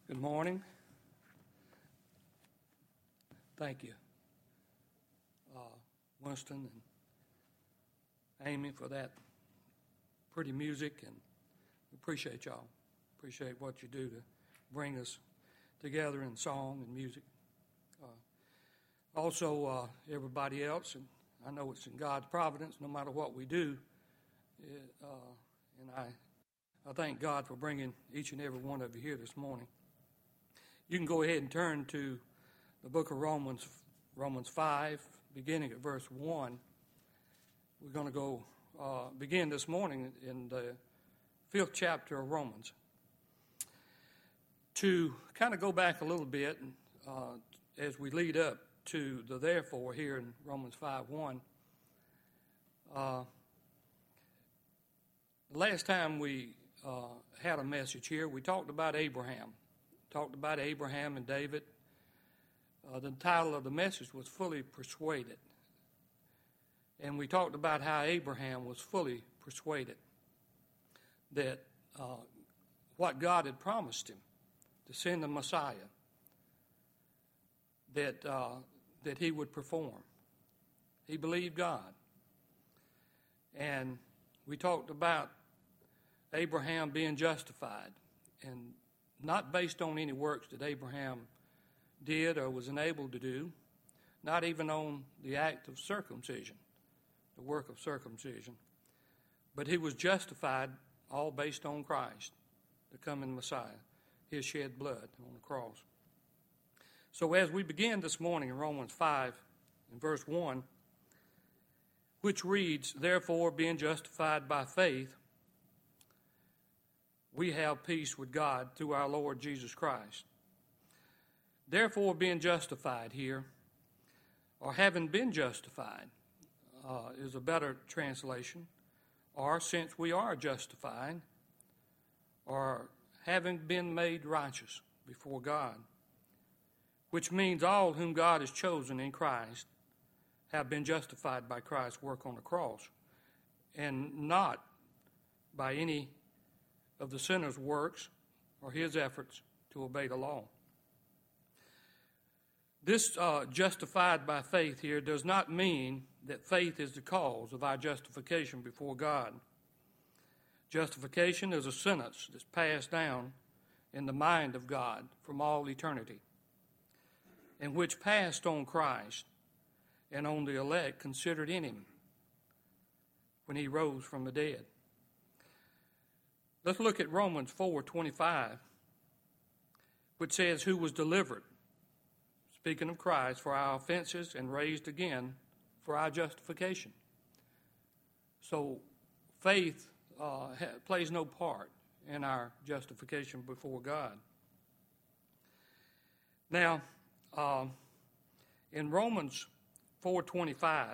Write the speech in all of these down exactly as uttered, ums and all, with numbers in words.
Good morning. Thank you, uh, Winston and Amy, for that pretty music, and we appreciate y'all. Appreciate what you do to bring us together in song and music. Uh, also, uh, everybody else, and I know it's in God's providence, no matter what we do, it, uh, and I, I thank God for bringing each and every one of you here this morning. You can go ahead and turn to the book of Romans, Romans five, beginning at verse one. We're going to go uh, begin this morning in the fifth chapter of Romans. To kind of go back a little bit uh, as we lead up to the therefore here in Romans five one. Uh, the last time we uh, had a message here, we talked about Abraham. Talked about Abraham and David. Uh, the title of the message was Fully Persuaded. And we talked about how Abraham was fully persuaded that uh, what God had promised him, to send the Messiah, that, uh, that he would perform. He believed God. And we talked about Abraham being justified, and not based on any works that Abraham did or was enabled to do, not even on the act of circumcision, the work of circumcision, but he was justified all based on Christ, the coming Messiah, his shed blood on the cross. So as we begin this morning in Romans five, in verse one, which reads, "Therefore, being justified by faith, we have peace with God through our Lord Jesus Christ." Therefore, being justified here, or having been justified, uh, is a better translation, or since we are justified, or having been made righteous before God, which means all whom God has chosen in Christ have been justified by Christ's work on the cross, and not by any of the sinner's works or his efforts to obey the law. This uh, justified by faith here does not mean that faith is the cause of our justification before God. Justification is a sentence that's passed down in the mind of God from all eternity, and which passed on Christ and on the elect considered in him when he rose from the dead. Let's look at Romans four twenty-five, which says, "Who was delivered," speaking of Christ, "for our offenses and raised again for our justification." So faith uh, ha- plays no part in our justification before God. Now, uh, in Romans four twenty-five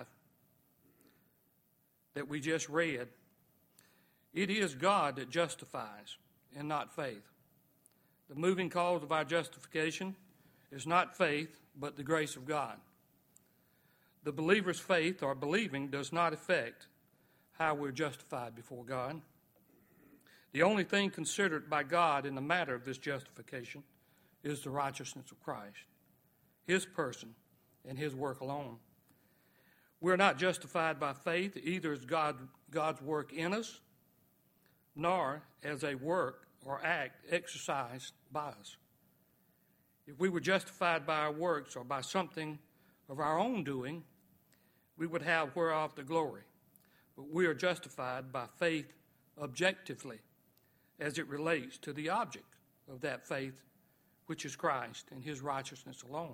that we just read, it is God that justifies and not faith. The moving cause of our justification is not faith, but the grace of God. The believer's faith or believing does not affect how we're justified before God. The only thing considered by God in the matter of this justification is the righteousness of Christ, his person and his work alone. We're not justified by faith, either as God, God's work in us, nor as a work or act exercised by us. If we were justified by our works or by something of our own doing, we would have whereof the glory. But we are justified by faith objectively, as it relates to the object of that faith, which is Christ and his righteousness alone.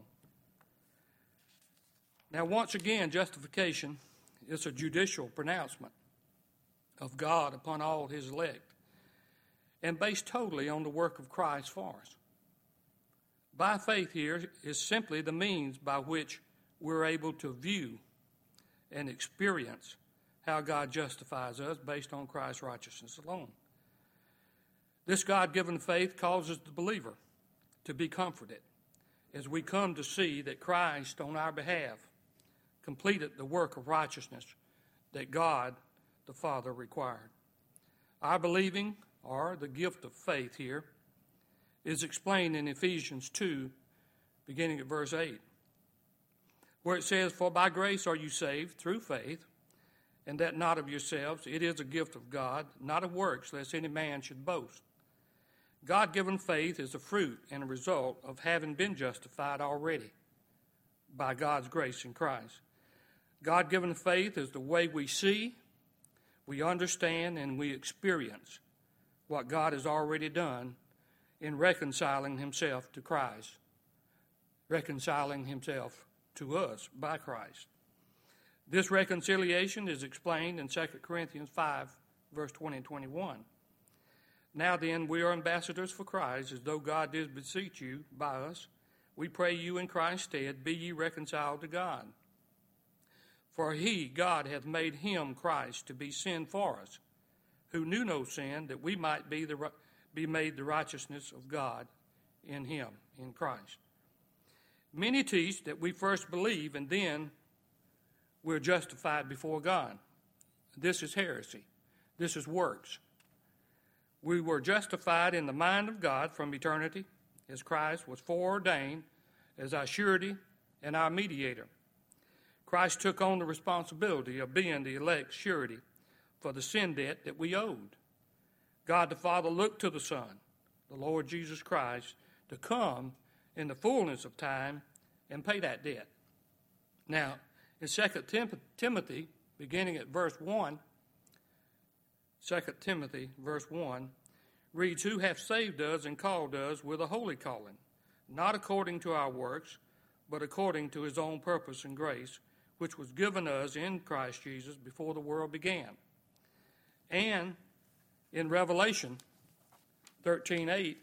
Now, once again, justification is a judicial pronouncement of God upon all his elect, and based totally on the work of Christ for us. By faith here is simply the means by which we're able to view and experience how God justifies us based on Christ's righteousness alone. This God-given faith causes the believer to be comforted as we come to see that Christ on our behalf completed the work of righteousness that God the Father required. Our believing, or the gift of faith here, is explained in Ephesians two, beginning at verse eight, where it says, "For by grace are you saved through faith, and that not of yourselves. It is a gift of God, not of works, lest any man should boast." God-given faith is the fruit and a result of having been justified already by God's grace in Christ. God-given faith is the way we see, we understand, and we experience what God has already done in reconciling himself to Christ, reconciling himself to us by Christ. This reconciliation is explained in Second Corinthians five, verse twenty and twenty-one. "Now then, we are ambassadors for Christ, as though God did beseech you by us. We pray you in Christ's stead, be ye reconciled to God. For he, God, hath made him, Christ, to be sin for us, who knew no sin, that we might be the be made the righteousness of God in him," in Christ. Many teach that we first believe and then we're justified before God. This is heresy. This is works. We were justified in the mind of God from eternity, as Christ was foreordained as our surety and our mediator. Christ took on the responsibility of being the elect's surety for the sin debt that we owed. God the Father looked to the Son, the Lord Jesus Christ, to come in the fullness of time and pay that debt. Now, in Second Timothy, beginning at verse one, Second Timothy, verse one, reads, "Who hath saved us and called us with a holy calling, not according to our works, but according to his own purpose and grace, which was given us in Christ Jesus before the world began." And in Revelation thirteen eight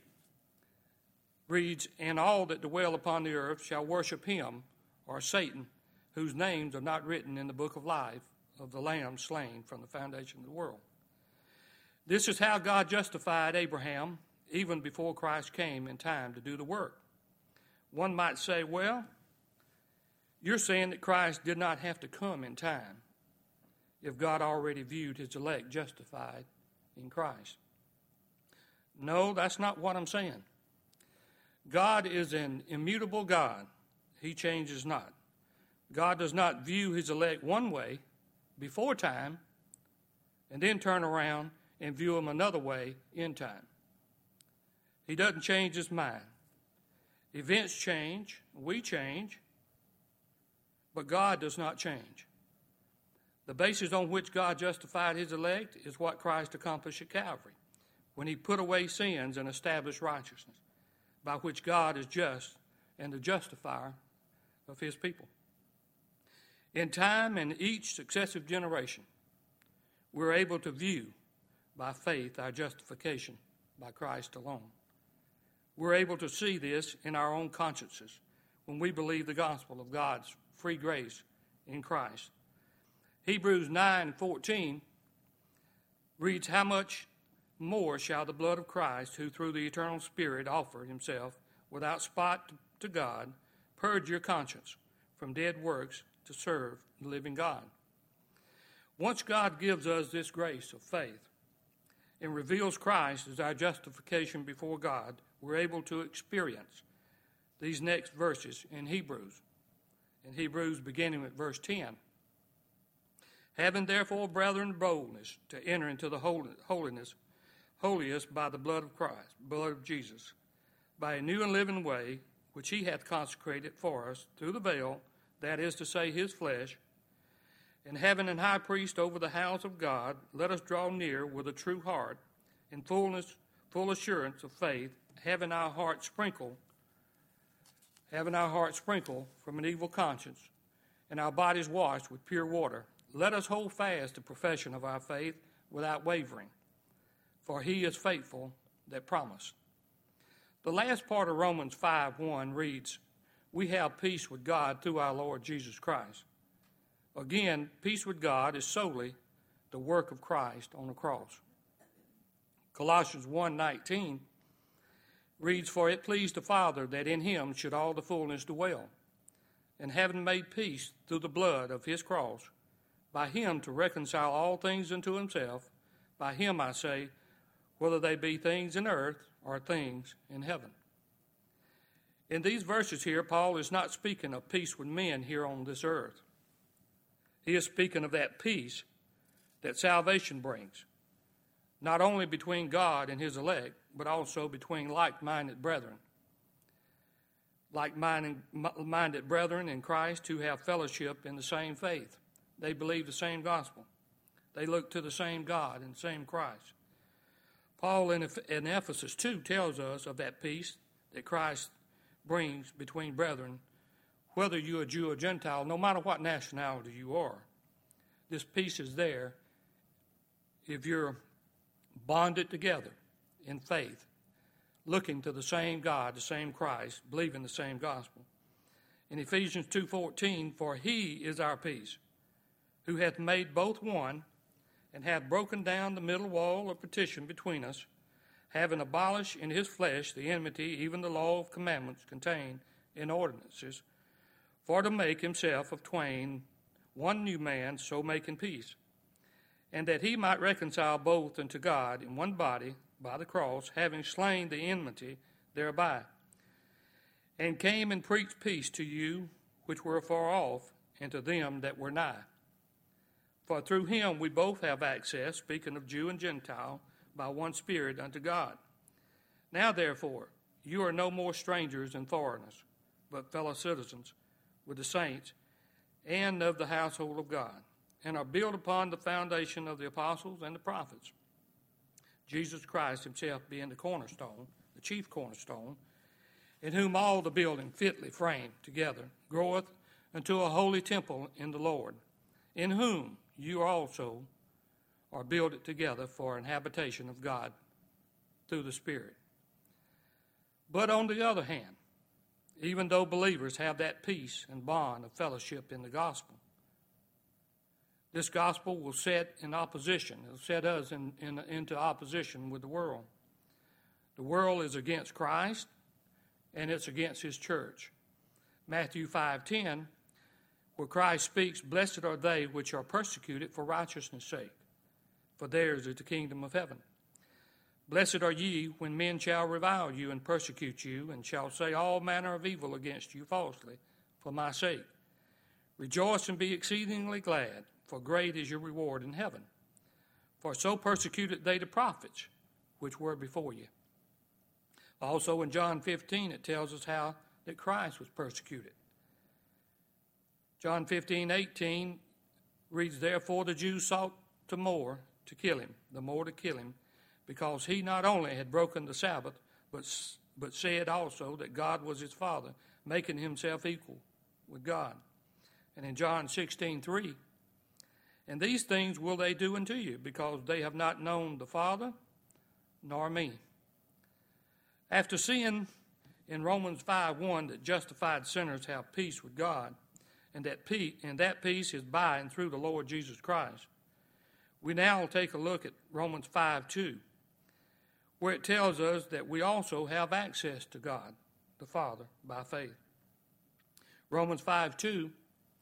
reads, "And all that dwell upon the earth shall worship him," or Satan, "whose names are not written in the book of life of the Lamb slain from the foundation of the world." This is how God justified Abraham even before Christ came in time to do the work. One might say, well, you're saying that Christ did not have to come in time if God already viewed his elect justified in Christ. No, that's not what I'm saying. God is an immutable God. He changes not. God does not view his elect one way before time and then turn around and view them another way in time. He doesn't change his mind. Events change, we change, but God does not change. The basis on which God justified his elect is what Christ accomplished at Calvary, when he put away sins and established righteousness, by which God is just and the justifier of his people. In time and each successive generation, we're able to view by faith our justification by Christ alone. We're able to see this in our own consciences when we believe the gospel of God's free grace in Christ. Hebrews nine fourteen reads, "How much more shall the blood of Christ, who through the eternal Spirit offered himself without spot to God, purge your conscience from dead works to serve the living God." Once God gives us this grace of faith and reveals Christ as our justification before God, we're able to experience these next verses in Hebrews. In Hebrews, beginning with verse ten. "Having therefore, brethren, boldness to enter into the holiness, holiest by the blood of Christ, blood of Jesus, by a new and living way, which he hath consecrated for us through the veil, that is to say, his flesh, and having an high priest over the house of God, let us draw near with a true heart, in fullness, full assurance of faith, having our hearts sprinkled, having our hearts sprinkled from an evil conscience, and our bodies washed with pure water. Let us hold fast the profession of our faith without wavering, for he is faithful that promised." The last part of Romans five one reads, "We have peace with God through our Lord Jesus Christ." Again, peace with God is solely the work of Christ on the cross. Colossians one nineteen reads, "For it pleased the Father that in him should all the fullness dwell, and having made peace through the blood of his cross, by him to reconcile all things unto himself, by him, I say, whether they be things in earth are things in heaven. In these verses here, Paul is not speaking of peace with men here on this earth. He is speaking of that peace that salvation brings, not only between God and his elect, but also between like-minded brethren. Like-minded brethren in Christ who have fellowship in the same faith. They believe the same gospel. They look to the same God and the same Christ. Paul in Ephesus two tells us of that peace that Christ brings between brethren, whether you're a Jew or Gentile, no matter what nationality you are. This peace is there if you're bonded together in faith, looking to the same God, the same Christ, believing the same gospel. In Ephesians two fourteen, for he is our peace, who hath made both one, and hath broken down the middle wall of partition between us, having abolished in his flesh the enmity, even the law of commandments contained in ordinances, for to make himself of twain one new man, so making peace, and that he might reconcile both unto God in one body by the cross, having slain the enmity thereby, and came and preached peace to you which were afar off, and to them that were nigh. For through him we both have access, speaking of Jew and Gentile, by one Spirit unto God. Now therefore, you are no more strangers and foreigners, but fellow citizens with the saints and of the household of God, and are built upon the foundation of the apostles and the prophets, Jesus Christ himself being the cornerstone, the chief cornerstone, in whom all the building fitly framed together groweth unto a holy temple in the Lord, in whom you also are builded together for an habitation of God through the Spirit. But on the other hand, even though believers have that peace and bond of fellowship in the gospel, this gospel will set in opposition. It will set us in, in, into opposition with the world. The world is against Christ, and it's against his church. Matthew five ten, where Christ speaks, blessed are they which are persecuted for righteousness' sake, for theirs is the kingdom of heaven. Blessed are ye when men shall revile you and persecute you, and shall say all manner of evil against you falsely for my sake. Rejoice and be exceedingly glad, for great is your reward in heaven. For so persecuted they the prophets which were before you. Also in John fifteen it tells us how that Christ was persecuted. John fifteen eighteen reads, therefore the Jews sought the more to kill him, the more to kill him, because he not only had broken the Sabbath, but, but said also that God was his Father, making himself equal with God. And in John sixteen three, and these things will they do unto you, because they have not known the Father nor me. After seeing in Romans five one that justified sinners have peace with God, and that peace, and that peace is by and through the Lord Jesus Christ, we now take a look at Romans five two, where it tells us that we also have access to God, the Father, by faith. Romans five two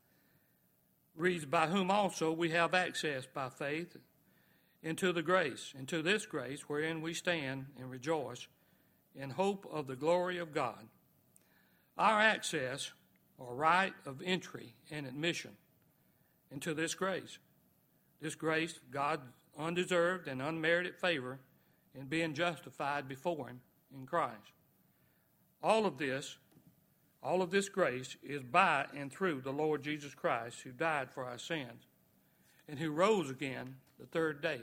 reads, by whom also we have access by faith into the grace, into this grace wherein we stand and rejoice in hope of the glory of God. Our access, or right of entry and admission into this grace. This grace, God's undeserved and unmerited favor in being justified before him in Christ. All of this, all of this grace is by and through the Lord Jesus Christ, who died for our sins and who rose again the third day.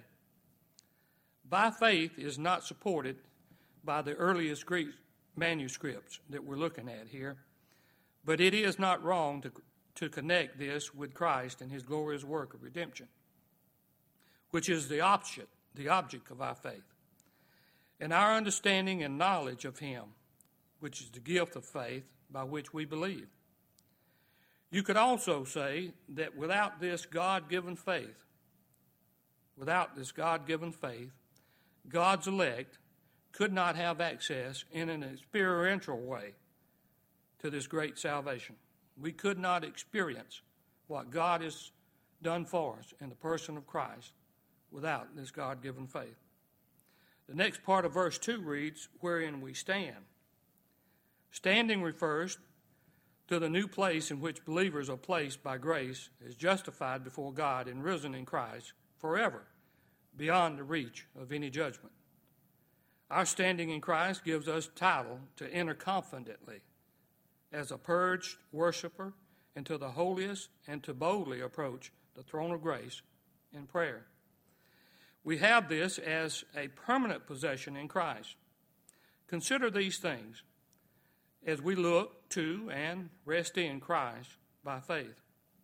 By faith is not supported by the earliest Greek manuscripts that we're looking at here, but it is not wrong to, to connect this with Christ and his glorious work of redemption, which is the object, the object of our faith, and our understanding and knowledge of him, which is the gift of faith by which we believe. You could also say that without this God-given faith, without this God-given faith, God's elect could not have access in an experiential way to this great salvation. We could not experience what God has done for us in the person of Christ without this God-given faith. The next part of verse two reads, wherein we stand. Standing refers to the new place in which believers are placed by grace as justified before God and risen in Christ forever, beyond the reach of any judgment. Our standing in Christ gives us title to enter confidently as a purged worshiper into the holiest and to boldly approach the throne of grace in prayer. We have this as a permanent possession in Christ. Consider these things as we look to and rest in Christ by faith.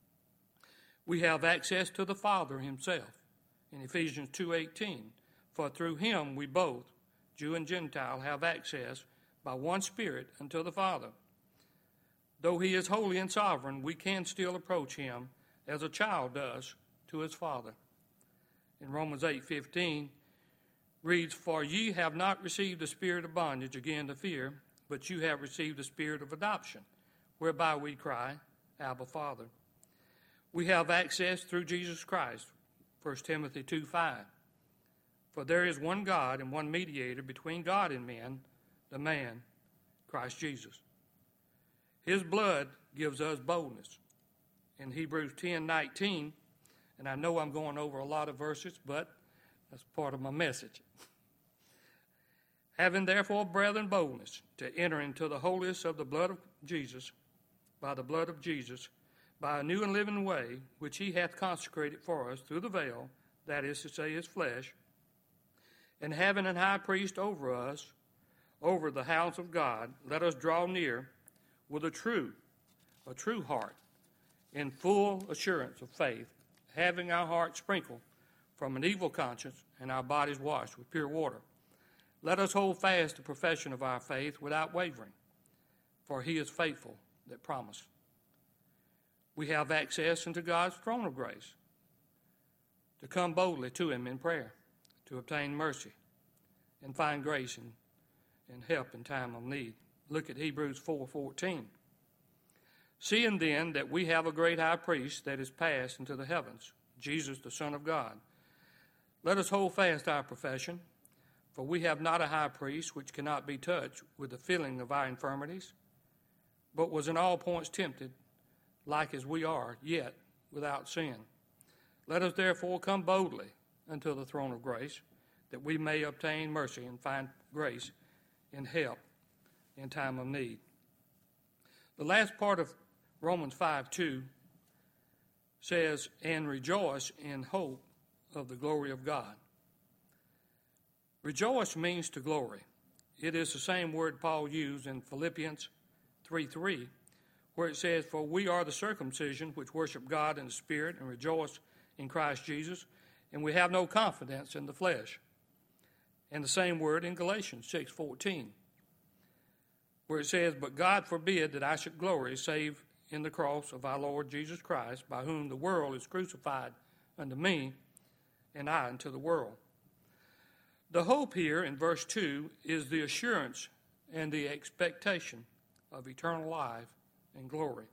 We have access to the Father himself in Ephesians two eighteen. For through him we both, Jew and Gentile, have access by one Spirit unto the Father. Though he is holy and sovereign, we can still approach him as a child does to his Father. In Romans eight fifteen reads, for ye have not received the spirit of bondage again to fear, but you have received the spirit of adoption, whereby we cry, Abba, Father. We have access through Jesus Christ, First Timothy two five. For there is one God and one mediator between God and men, the man, Christ Jesus. His blood gives us boldness. In Hebrews ten nineteen, and I know I'm going over a lot of verses, but that's part of my message. Having therefore, brethren, boldness to enter into the holiest of the blood of Jesus, by the blood of Jesus, by a new and living way, which he hath consecrated for us through the veil, that is to say, his flesh, and having an high priest over us, over the house of God, let us draw near with a true, a true heart, in full assurance of faith, having our hearts sprinkled from an evil conscience and our bodies washed with pure water. Let us hold fast the profession of our faith without wavering, for he is faithful that promised. We have access into God's throne of grace to come boldly to him in prayer, to obtain mercy and find grace and, and help in time of need. Look at Hebrews four fourteen. Seeing then that we have a great high priest that is passed into the heavens, Jesus the Son of God, let us hold fast our profession, for we have not a high priest which cannot be touched with the feeling of our infirmities, but was in all points tempted, like as we are, yet without sin. Let us therefore come boldly unto the throne of grace, that we may obtain mercy and find grace and help in time of need. The last part of Romans five two says, and rejoice in hope of the glory of God. Rejoice means to glory. It is the same word Paul used in Philippians three three, where it says, for we are the circumcision which worship God in the Spirit and rejoice in Christ Jesus, and we have no confidence in the flesh. And the same word in Galatians six fourteen, where it says, but God forbid that I should glory save in the cross of our Lord Jesus Christ, by whom the world is crucified unto me, and I unto the world. The hope here in verse two is the assurance and the expectation of eternal life and glory.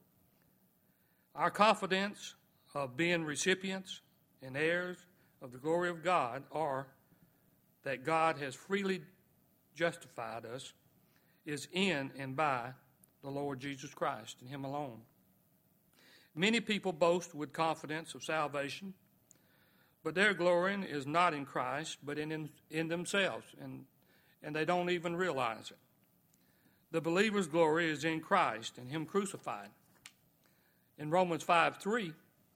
Our confidence of being recipients and heirs of the glory of God are that God has freely justified us is in and by the Lord Jesus Christ and him alone. Many people boast with confidence of salvation, but their glorying is not in Christ, but in, in, in themselves, and, and they don't even realize it. The believer's glory is in Christ and him crucified. In Romans five three,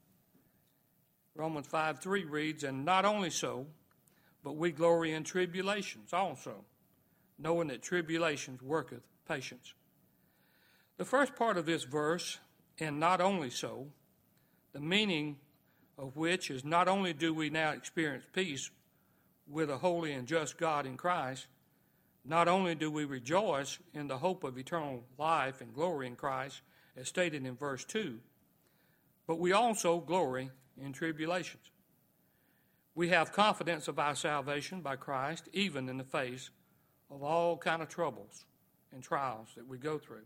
Romans five three reads, and not only so, but we glory in tribulations also, knowing that tribulations worketh patience. The first part of this verse, and not only so, the meaning of which is not only do we now experience peace with a holy and just God in Christ, not only do we rejoice in the hope of eternal life and glory in Christ, as stated in verse two, but we also glory in tribulations. We have confidence of our salvation by Christ, even in the face of all kind of troubles and trials that we go through.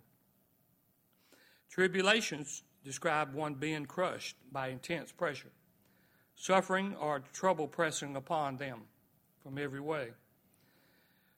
Tribulations describe one being crushed by intense pressure, suffering or trouble pressing upon them from every way.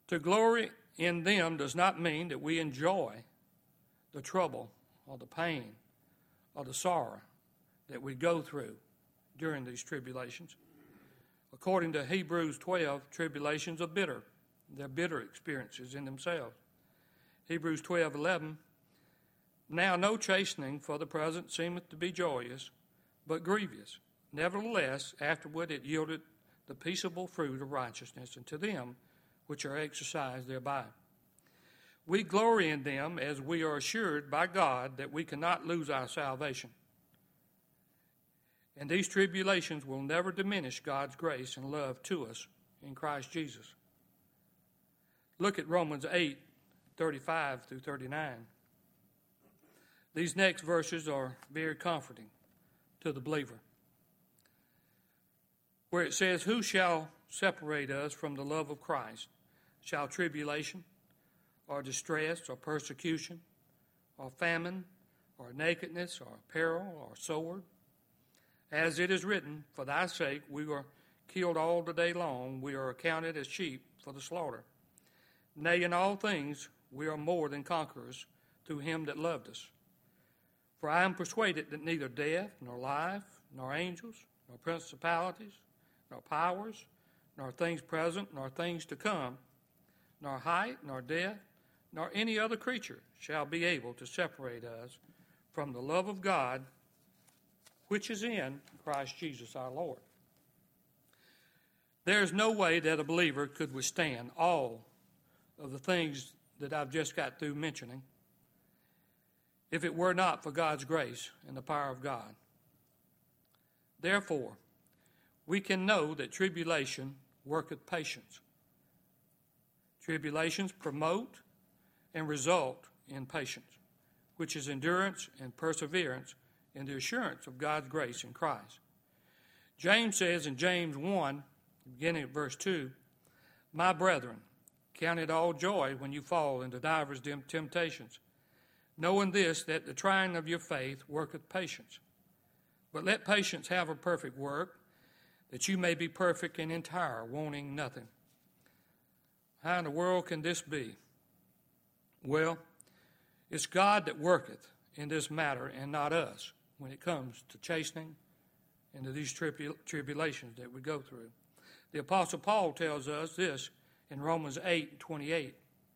To glory in them does not mean that we enjoy the trouble or the pain or the sorrow that we go through during these tribulations. According to Hebrews twelve, tribulations are bitter. They're bitter experiences in themselves. Hebrews twelve eleven, now no chastening for the present seemeth to be joyous, but grievous. Nevertheless, afterward it yielded the peaceable fruit of righteousness unto them which are exercised thereby. We glory in them as we are assured by God that we cannot lose our salvation. And these tribulations will never diminish God's grace and love to us in Christ Jesus. Look at Romans eight, thirty-five through thirty-nine. These next verses are very comforting to the believer, where it says, who shall separate us from the love of Christ? Shall tribulation, or distress, or persecution, or famine, or nakedness, or peril, or sword? As it is written, for thy sake we were killed all the day long, we are accounted as sheep for the slaughter. Nay, in all things we are more than conquerors through him that loved us. For I am persuaded that neither death, nor life, nor angels, nor principalities, nor powers, nor things present, nor things to come, nor height, nor depth, nor any other creature shall be able to separate us from the love of God, which is in Christ Jesus our Lord. There is no way that a believer could withstand all of the things that I've just got through mentioning if it were not for God's grace and the power of God. Therefore, we can know that tribulation worketh patience. Tribulations promote and result in patience, which is endurance and perseverance in the assurance of God's grace in Christ. James says in James one, beginning at verse two, my brethren, count it all joy when you fall into divers temptations, knowing this, that the trying of your faith worketh patience. But let patience have a perfect work, that you may be perfect and entire, wanting nothing. How in the world can this be? Well, it's God that worketh in this matter and not us when it comes to chastening and to these tribu- tribulations that we go through. The Apostle Paul tells us this in Romans eight twenty-eight.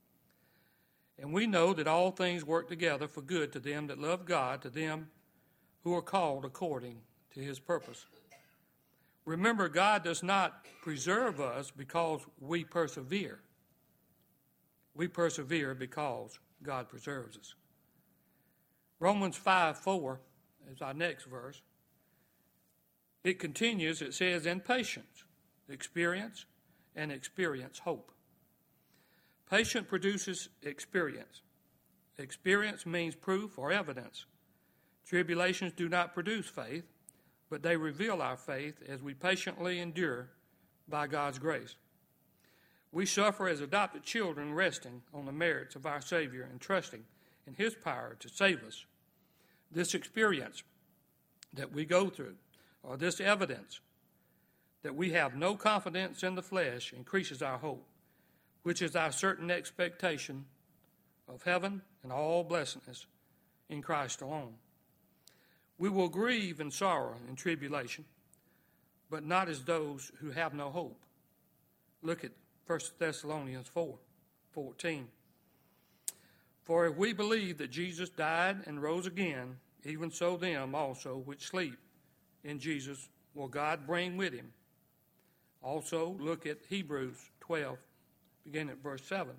And we know that all things work together for good to them that love God, to them who are called according to his purpose. Remember, God does not preserve us because we persevere. We persevere because God preserves us. Romans five four is our next verse. It continues, it says, in patience, experience, and experience hope. Patience produces experience. Experience means proof or evidence. Tribulations do not produce faith, but they reveal our faith as we patiently endure by God's grace. We suffer as adopted children, resting on the merits of our Savior and trusting in his power to save us. This experience that we go through, or this evidence that we have no confidence in the flesh, increases our hope, which is our certain expectation of heaven and all blessedness in Christ alone. We will grieve and sorrow in tribulation, but not as those who have no hope. Look at First Thessalonians four fourteen. For if we believe that Jesus died and rose again, even so them also which sleep in Jesus will God bring with him. Also look at Hebrews twelve, beginning at verse seven.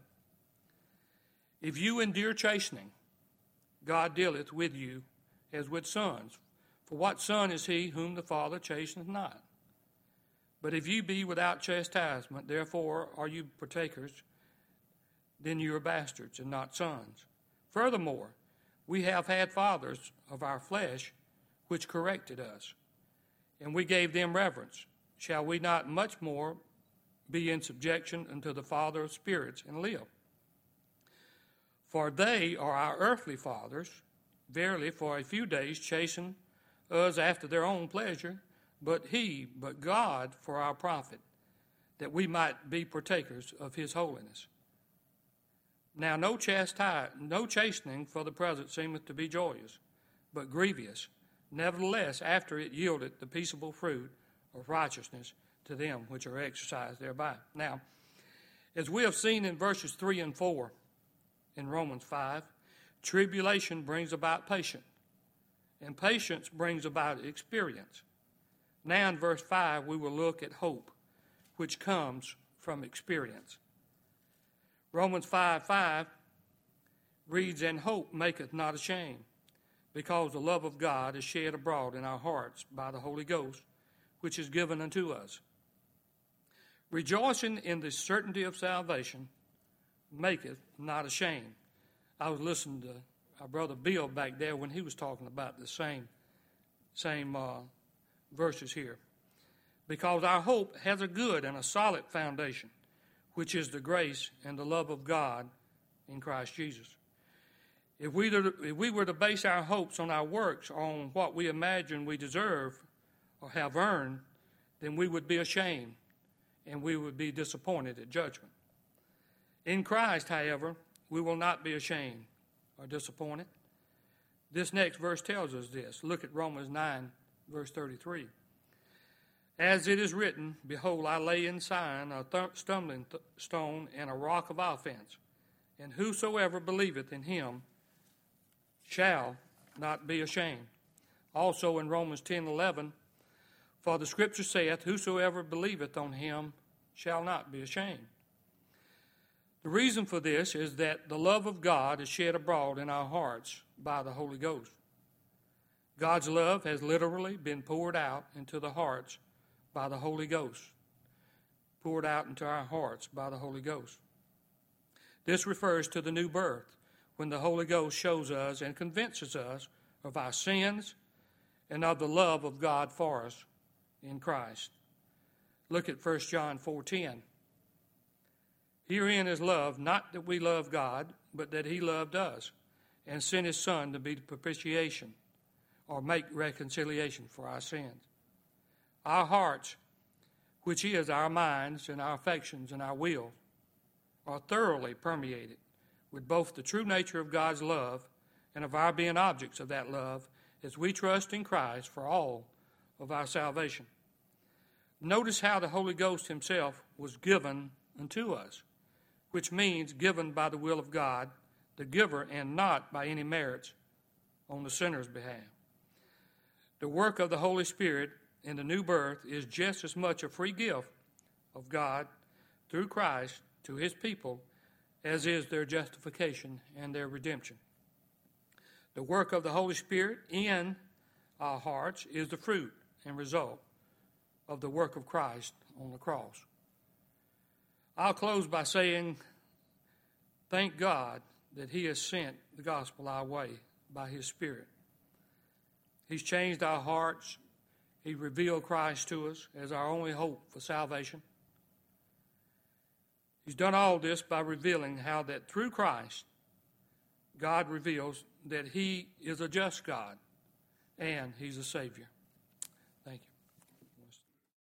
If you endure chastening, God dealeth with you as with sons. For what son is he whom the Father chasteneth not? But if you be without chastisement, therefore are you partakers, then you are bastards and not sons. Furthermore, we have had fathers of our flesh which corrected us, and we gave them reverence. Shall we not much more be in subjection unto the Father of spirits and live? For they are our earthly fathers, verily for a few days chasten us after their own pleasure, but he, but God for our profit, that we might be partakers of his holiness. Now no chastise, no chastening for the present seemeth to be joyous, but grievous. Nevertheless, after it yieldeth the peaceable fruit of righteousness to them which are exercised thereby. Now, as we have seen in verses three and four in Romans five, tribulation brings about patience, and patience brings about experience. Now in verse five, we will look at hope, which comes from experience. Romans five five reads, "And hope maketh not ashamed, because the love of God is shed abroad in our hearts by the Holy Ghost, which is given unto us." Rejoicing in the certainty of salvation maketh not ashamed. I was listening to our brother Bill back there when he was talking about the same, same uh, verses here. Because our hope has a good and a solid foundation, which is the grace and the love of God in Christ Jesus. If we, if we were to base our hopes on our works or on what we imagine we deserve or have earned, then we would be ashamed and we would be disappointed at judgment. In Christ, however, we will not be ashamed or disappointed. This next verse tells us this. Look at Romans nine, verse thirty-three. "As it is written, Behold, I lay in Zion a th- stumbling th- stone and a rock of offense, and whosoever believeth in him shall not be ashamed." Also in Romans ten eleven, "For the Scripture saith, Whosoever believeth on him shall not be ashamed." The reason for this is that the love of God is shed abroad in our hearts by the Holy Ghost. God's love has literally been poured out into the hearts by the Holy Ghost. Poured out into our hearts by the Holy Ghost. This refers to the new birth, when the Holy Ghost shows us and convinces us of our sins and of the love of God for us in Christ. Look at First John four ten. "Herein is love, not that we love God, but that he loved us, and sent his Son to be the propitiation, or make reconciliation for our sins." Our hearts, which is our minds and our affections and our will, are thoroughly permeated with both the true nature of God's love and of our being objects of that love as we trust in Christ for all of our salvation. Notice how the Holy Ghost himself was given unto us, which means given by the will of God, the giver, and not by any merits on the sinner's behalf. The work of the Holy Spirit in the new birth is just as much a free gift of God through Christ to his people as is their justification and their redemption. The work of the Holy Spirit in our hearts is the fruit and result of the work of Christ on the cross. I'll close by saying, thank God that he has sent the gospel our way by his Spirit. He's changed our hearts. He revealed Christ to us as our only hope for salvation. He's done all this by revealing how that through Christ, God reveals that he is a just God and he's a Savior.